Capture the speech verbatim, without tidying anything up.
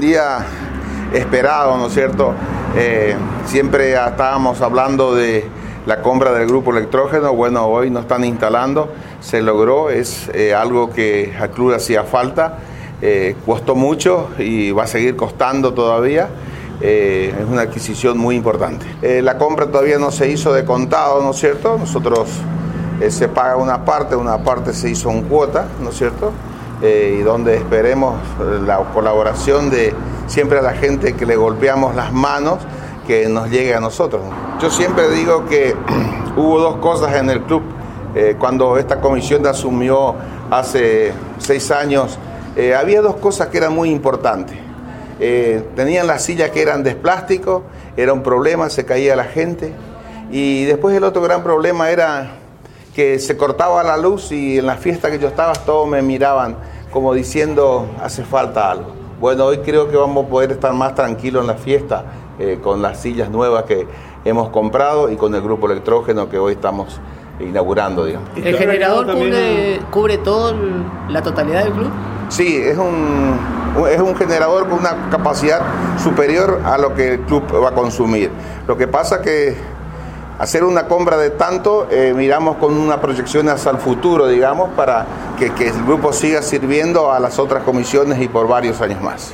día esperado, ¿no es cierto? Eh, siempre estábamos hablando de la compra del grupo electrógeno. Bueno, hoy nos están instalando, se logró, es eh, algo que al club hacía falta, eh, costó mucho y va a seguir costando todavía. Eh, es una adquisición muy importante. Eh, la compra todavía no se hizo de contado, ¿no es cierto? Nosotros eh, se paga una parte, una parte se hizo en cuota, ¿no es cierto? Eh, y donde esperemos la colaboración de siempre a la gente que le golpeamos las manos, que nos llegue a nosotros. Yo siempre digo que hubo dos cosas en el club. Eh, cuando esta comisión asumió hace seis años, eh, había dos cosas que eran muy importantes. Eh, tenían las sillas que eran de plástico, era un problema, se caía la gente. Y después el otro gran problema era que se cortaba la luz y en la fiesta que yo estaba todos me miraban como diciendo hace falta algo. Bueno, hoy creo que vamos a poder estar más tranquilos en la fiesta eh, con las sillas nuevas que hemos comprado y con el grupo electrógeno que hoy estamos inaugurando, digamos. ¿El generador cubre, cubre toda la totalidad del club? Sí, es un, es un generador con una capacidad superior a lo que el club va a consumir. Lo que pasa que hacer una compra de tanto, eh, miramos con una proyección hacia el futuro, digamos, para que, que el grupo siga sirviendo a las otras comisiones y por varios años más.